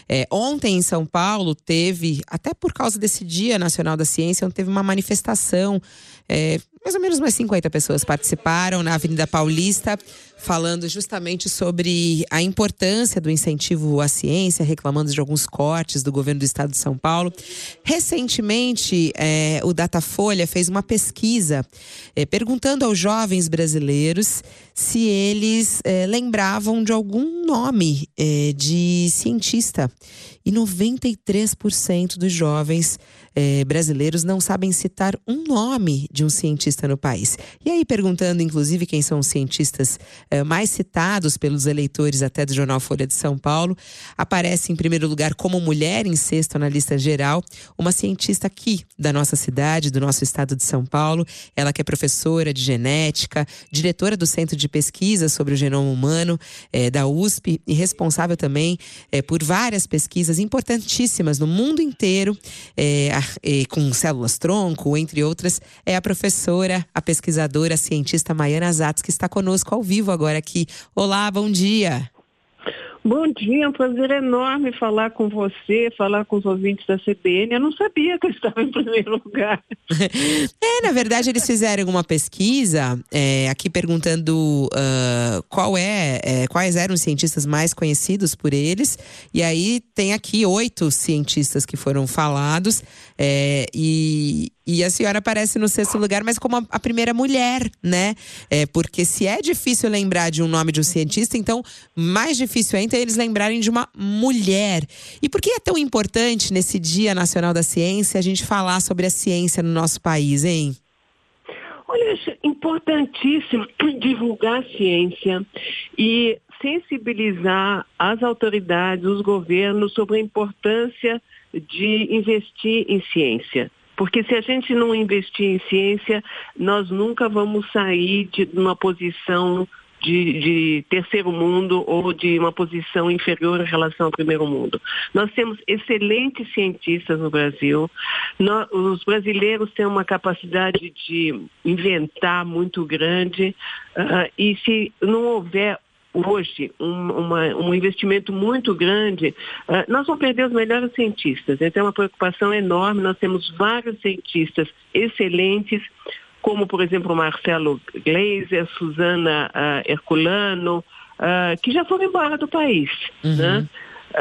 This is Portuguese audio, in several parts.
Ontem em São Paulo teve, até por causa desse Dia Nacional da Ciência, teve uma manifestação, mais ou menos umas 50 pessoas participaram na Avenida Paulista, falando justamente sobre a importância do incentivo à ciência, reclamando de alguns cortes do governo do estado de São Paulo. Recentemente, o Datafolha fez uma pesquisa perguntando aos jovens brasileiros se eles lembravam de algum nome de cientista. E 93% dos jovens brasileiros não sabem citar um nome de um cientista no país. E aí, perguntando, inclusive, quem são os cientistas mais citados pelos eleitores até do jornal Folha de São Paulo, aparece em primeiro lugar como mulher, em sexto na lista geral, uma cientista aqui da nossa cidade, do nosso estado de São Paulo. Ela que é professora de genética, diretora do Centro de Pesquisa sobre o Genoma Humano da USP e responsável também por várias pesquisas importantíssimas no mundo inteiro, com células-tronco, entre outras, é a professora, a pesquisadora, a cientista Maiana Zatz, que está conosco ao vivo agora aqui. Olá, bom dia. Bom dia, é um prazer enorme falar com você, falar com os ouvintes da CBN. Eu não sabia que eu estava em primeiro lugar. Na verdade, eles fizeram uma pesquisa aqui perguntando quais eram os cientistas mais conhecidos por eles. E aí tem aqui 8 cientistas que foram falados. E a senhora aparece no sexto lugar, mas como a primeira mulher, né? Porque se é difícil lembrar de um nome de um cientista, então mais difícil ainda é eles lembrarem de uma mulher. E por que é tão importante nesse Dia Nacional da Ciência a gente falar sobre a ciência no nosso país, hein? Olha, acho importantíssimo divulgar a ciência e sensibilizar as autoridades, os governos sobre a importância de investir em ciência. Porque se a gente não investir em ciência, nós nunca vamos sair de uma posição de terceiro mundo ou de uma posição inferior em relação ao primeiro mundo. Nós temos excelentes cientistas no Brasil. Os brasileiros têm uma capacidade de inventar muito grande. E se não houver hoje um investimento muito grande, nós vamos perder os melhores cientistas. Então é uma preocupação enorme. Nós temos vários cientistas excelentes, como, por exemplo, Marcelo Gleiser, Suzana Herculano, que já foram embora do país. Uhum. Né?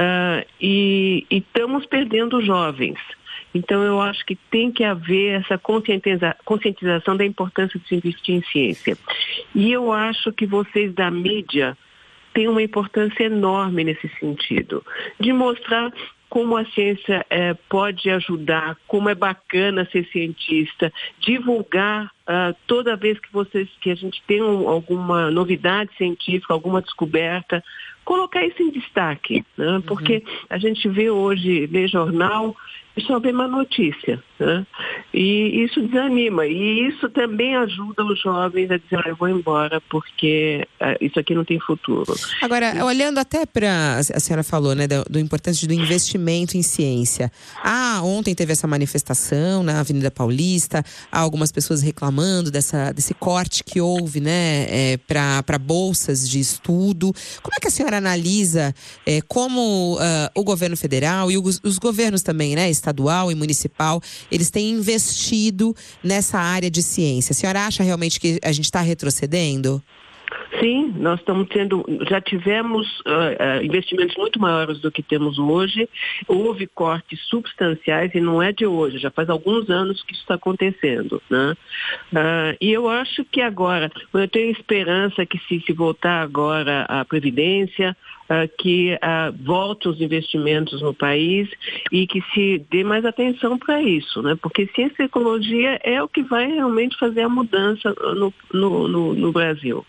E estamos perdendo jovens. Então, eu acho que tem que haver essa conscientização da importância de se investir em ciência. E eu acho que vocês da mídia têm uma importância enorme nesse sentido, de mostrar como a ciência pode ajudar, como é bacana ser cientista, divulgar toda vez que a gente tem alguma novidade científica, alguma descoberta, colocar isso em destaque, né? Porque a gente vê hoje, lê jornal e só vê uma notícia, né? E isso desanima. E isso também ajuda os jovens a dizer, eu vou embora porque isso aqui não tem futuro. Agora, olhando até para... A senhora falou, né, do importância do investimento em ciência. Ontem teve essa manifestação na Avenida Paulista, há algumas pessoas reclamando desse corte que houve, né, para bolsas de estudo. Como é que a senhora analisa como o governo federal e os governos também, né, estadual e municipal, eles têm investido nessa área de ciência? A senhora acha realmente que a gente está retrocedendo? Sim, nós já tivemos investimentos muito maiores do que temos hoje. Houve cortes substanciais e não é de hoje, já faz alguns anos que isso está acontecendo, né? E eu acho que agora, eu tenho esperança que se voltar agora a Previdência, que volte os investimentos no país e que se dê mais atenção para isso, né? Porque ciência e ecologia é o que vai realmente fazer a mudança no Brasil.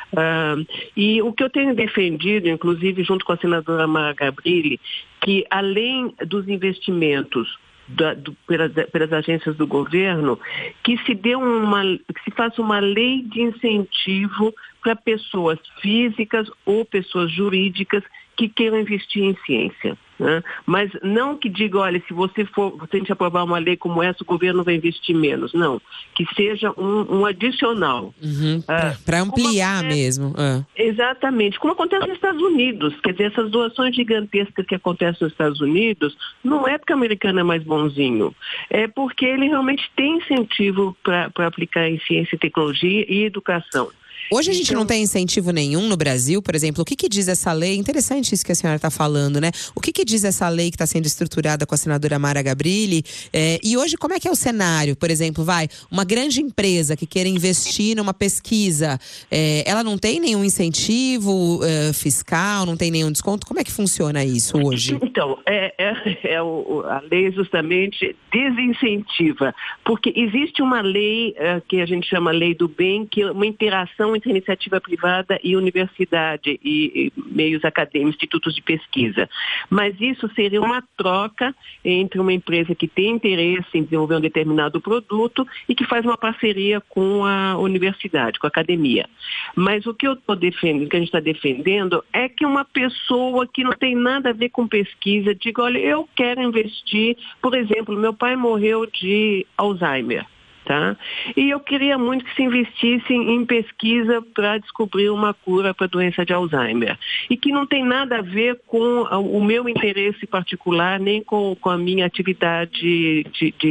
E o que eu tenho defendido, inclusive junto com a senadora Mara Gabrilli, que além dos investimentos pelas agências do governo, que se faça uma lei de incentivo para pessoas físicas ou pessoas jurídicas que queiram investir em ciência. Né? Mas não que diga, olha, se a gente aprovar uma lei como essa, o governo vai investir menos. Não, que seja um adicional. Para ampliar mesmo. Exatamente, como acontece nos Estados Unidos. Quer dizer, essas doações gigantescas que acontecem nos Estados Unidos, não é porque o americano é mais bonzinho, é porque ele realmente tem incentivo para aplicar em ciência, tecnologia e educação. Hoje a gente não tem incentivo nenhum no Brasil, por exemplo. O que diz essa lei? Interessante isso que a senhora está falando, né? O que diz essa lei que está sendo estruturada com a senadora Mara Gabrilli? E hoje, como é que é o cenário? Por exemplo, uma grande empresa que queira investir numa pesquisa, ela não tem nenhum incentivo fiscal, não tem nenhum desconto? Como é que funciona isso hoje? Então, a lei justamente desincentiva, porque existe uma lei que a gente chama Lei do Bem, que é uma interação entre iniciativa privada e universidade e meios acadêmicos, institutos de pesquisa. Mas isso seria uma troca entre uma empresa que tem interesse em desenvolver um determinado produto e que faz uma parceria com a universidade, com a academia. Mas o que eu estou defendendo, o que a gente está defendendo, é que uma pessoa que não tem nada a ver com pesquisa diga, olha, eu quero investir, por exemplo, meu pai morreu de Alzheimer. Tá? E eu queria muito que se investisse em pesquisa para descobrir uma cura para a doença de Alzheimer. E que não tem nada a ver com o meu interesse particular, nem com a minha atividade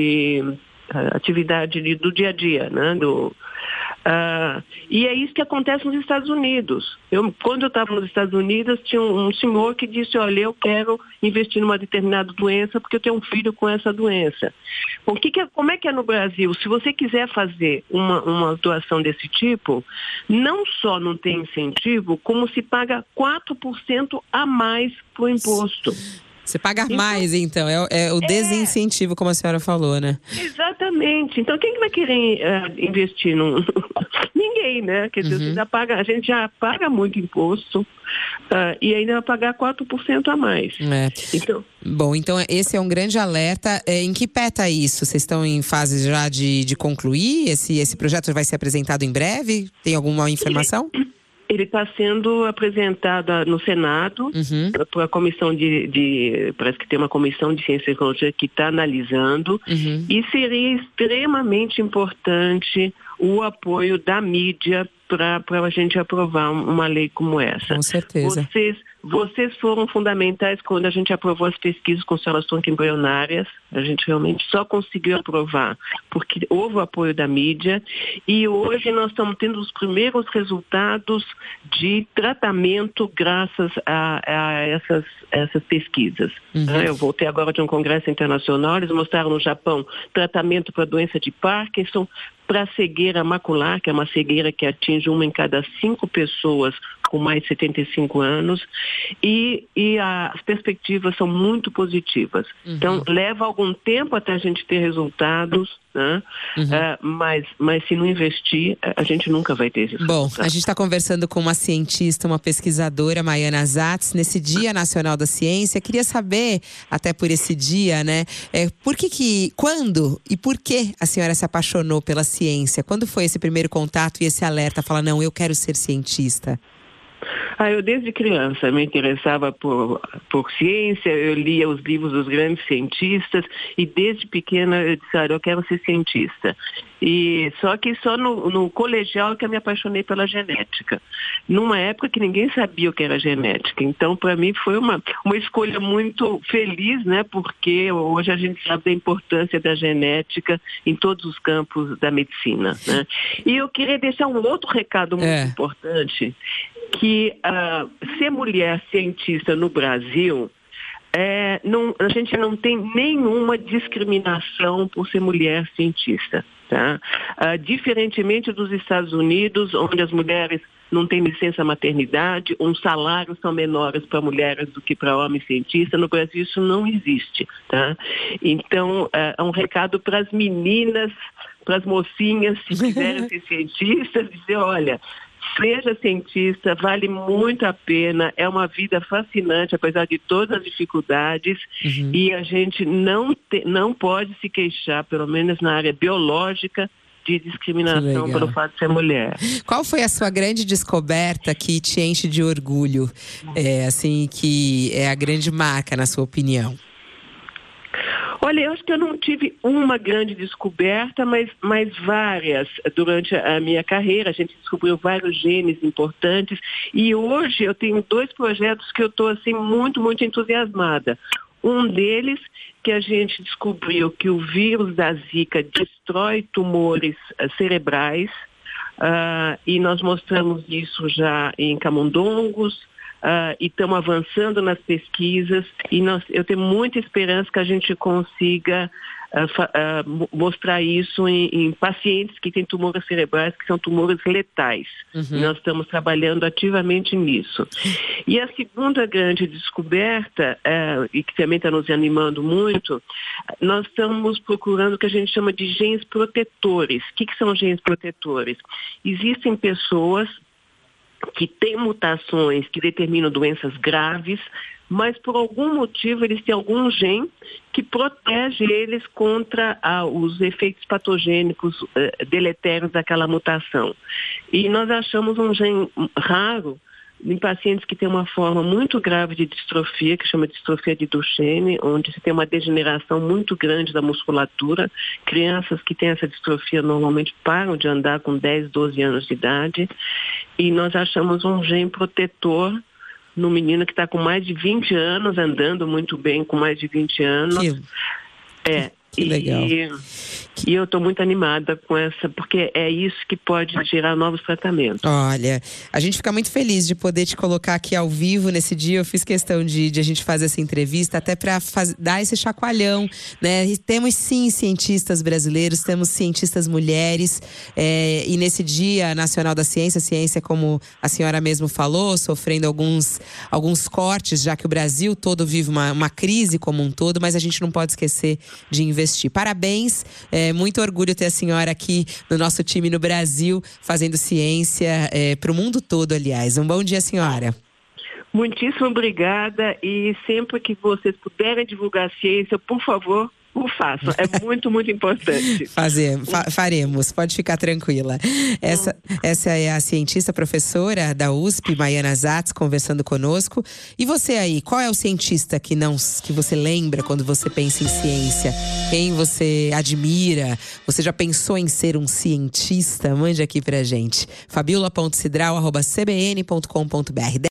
do dia a dia, né? E é isso que acontece nos Estados Unidos. Quando eu estava nos Estados Unidos, tinha um senhor que disse, olha, eu quero investir numa determinada doença porque eu tenho um filho com essa doença. Bom, como é que é no Brasil? Se você quiser fazer uma doação desse tipo, não só não tem incentivo, como se paga 4% a mais para o imposto. Você paga mais, então. É o desincentivo, como a senhora falou, né? Exatamente. Então, quem que vai querer investir num... Ninguém, né? Quer dizer, a gente já paga muito imposto e ainda vai pagar 4% a mais. Bom, então esse é um grande alerta. Em que pé está isso? Vocês estão em fase já de concluir? Esse projeto vai ser apresentado em breve? Tem alguma informação? Ele está sendo apresentado no Senado para a comissão parece que tem uma comissão de ciência e tecnologia que está analisando e seria extremamente importante o apoio da mídia para a gente aprovar uma lei como essa. Com certeza. Vocês foram fundamentais quando a gente aprovou as pesquisas com células tronco embrionárias. A gente realmente só conseguiu aprovar porque houve o apoio da mídia e hoje nós estamos tendo os primeiros resultados de tratamento graças a essas pesquisas. Eu voltei agora de um congresso internacional, eles mostraram no Japão tratamento para a doença de Parkinson, para a cegueira macular, que é uma cegueira que atinge 1 em cada 5 pessoas com mais de 75 anos, e as perspectivas são muito positivas. Então, leva algum tempo até a gente ter resultados, né? Mas se não investir, a gente nunca vai ter resultados. Bom, a gente está conversando com uma cientista, uma pesquisadora, Maiana Zatz, nesse Dia Nacional da Ciência. Queria saber, até por esse dia, né, quando e por que a senhora se apaixonou pela ciência? Quando foi esse primeiro contato e esse alerta? Falar, não, eu quero ser cientista. Eu desde criança me interessava por ciência, eu lia os livros dos grandes cientistas e desde pequena eu disse, eu quero ser cientista. E só no colegial que eu me apaixonei pela genética. Numa época que ninguém sabia o que era genética. Então, para mim, foi uma escolha muito feliz, né? Porque hoje a gente sabe da importância da genética em todos os campos da medicina, né? E eu queria deixar um outro recado muito importante, que ser mulher cientista no Brasil, a gente não tem nenhuma discriminação por ser mulher cientista. Tá? Diferentemente dos Estados Unidos, onde as mulheres não têm licença maternidade, os salários são menores para mulheres do que para homens cientistas, no Brasil isso não existe. Tá? Então, é um recado para as meninas, para as mocinhas, se quiserem ser cientistas, dizer, olha, seja cientista, vale muito a pena, é uma vida fascinante, apesar de todas as dificuldades, e a gente não pode se queixar, pelo menos na área biológica, de discriminação pelo fato de ser mulher. Qual foi a sua grande descoberta que te enche de orgulho? Assim, que é a grande marca, na sua opinião? Olha, eu acho que eu não tive uma grande descoberta, mas várias durante a minha carreira. A gente descobriu vários genes importantes e hoje eu tenho 2 projetos que eu estou assim, muito, muito entusiasmada. Um deles, que a gente descobriu que o vírus da Zika destrói tumores cerebrais, e nós mostramos isso já em camundongos, e estamos avançando nas pesquisas, e eu tenho muita esperança que a gente consiga mostrar isso em pacientes que têm tumores cerebrais, que são tumores letais. E nós estamos trabalhando ativamente nisso. E a segunda grande descoberta, e que também está nos animando muito, nós estamos procurando o que a gente chama de genes protetores. O que são genes protetores? Existem pessoas que têm mutações que determinam doenças graves, mas por algum motivo eles têm algum gene que protege eles contra os efeitos patogênicos deletérios daquela mutação. E nós achamos um gene raro em pacientes que têm uma forma muito grave de distrofia, que chama de distrofia de Duchenne, onde se tem uma degeneração muito grande da musculatura. Crianças que têm essa distrofia normalmente param de andar com 10, 12 anos de idade. E nós achamos um gene protetor no menino que está com mais de 20 anos, andando muito bem com mais de 20 anos. Que legal. E eu estou muito animada com essa, porque é isso que pode gerar novos tratamentos. Olha, a gente fica muito feliz de poder te colocar aqui ao vivo nesse dia. Eu fiz questão de a gente fazer essa entrevista até para dar esse chacoalhão, né? E temos sim cientistas brasileiros, temos cientistas mulheres, e nesse Dia Nacional da Ciência, como a senhora mesmo falou, sofrendo alguns cortes, já que o Brasil todo vive uma crise como um todo, mas a gente não pode esquecer de investir. Parabéns, muito orgulho ter a senhora aqui no nosso time no Brasil, fazendo ciência para o mundo todo, aliás. Um bom dia, senhora. Muitíssimo obrigada, e sempre que vocês puderem divulgar a ciência, por favor, o façam. É muito, muito importante. Faremos, pode ficar tranquila. Essa é a cientista professora da USP, Maiana Zatz, conversando conosco. E você aí, qual é o cientista que você lembra quando você pensa em ciência? Quem você admira? Você já pensou em ser um cientista? Mande aqui pra gente. fabiola.cidral@cbn.com.br